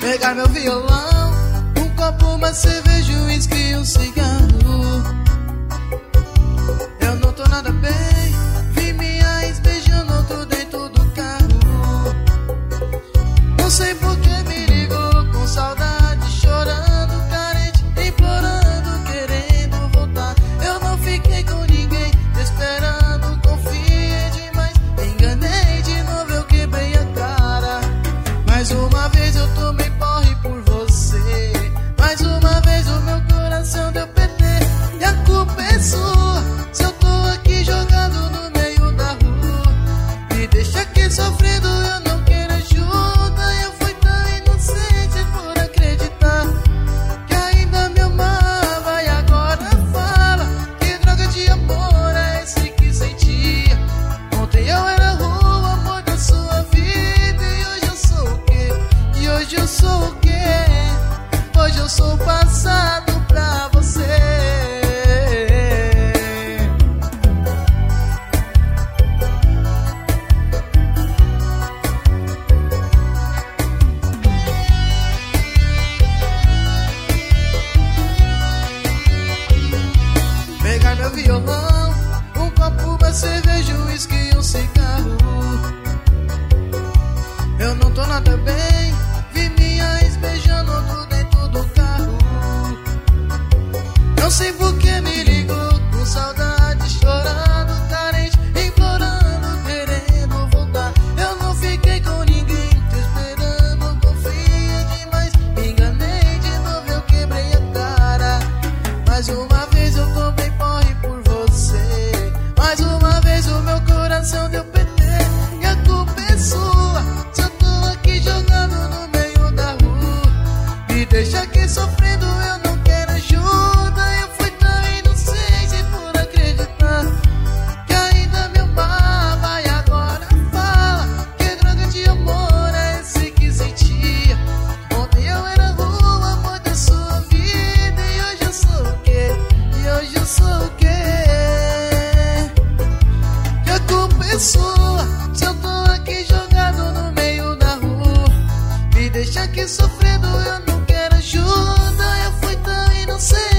Pegar meu violão, um copo, uma cerveja, um uísque e um cigarro. Eu não tô nada bem, vi minha ex beijando outro dentro do carro. Não sei por que me ligou com saudade, chorando, carente, implorando, querendo voltar. Eu não fiquei com ninguém, esperando, confiei demais, enganei de novo, eu quebrei a cara. Mais uma vez eu tomei porre por você, mais uma vez o meu coração deu PT. E a culpa é sua, se eu tô aqui jogado no meio da rua. Me deixa aqui sofrendo, eu não quero ajuda. Eu fui tão inocente por acreditar que ainda me amava. E agora fala, que droga de amor é esse que sentia? Ontem eu era o amor da sua vida, e hoje eu sou o quê? E hoje eu sou o quê? Hoje eu sou o passado pra você. Pegar meu violão, um copo, uma cerveja, um uísque e um cigarro. Eu não tô nada bem, vi minha ex beijando outro dentro do carro. Não sei por que me ligou com saudade, chorando, carente, implorando, querendo voltar. Eu não fiquei com ninguém, te esperando, confiei demais, me enganei de novo, eu quebrei a cara. Mais uma vez eu tomei porre por você, mais uma vez o meu coração deu PT. E a culpa é sua, se eu tô aqui jogando no meio da rua. Me deixa aqui sofrendo, eu não quero ajuda. Eu fui tão inocente por acreditar que ainda me amava. E agora fala, que droga de amor é esse que sentia? Ontem eu era o amor da sua vida, e hoje eu sou o quê? E hoje eu sou o quê? Que a culpa é sua, se eu tô aqui jogado no meio da rua. Me deixa aqui sofrendo, eu não quero ajuda. Eu fui tão inocente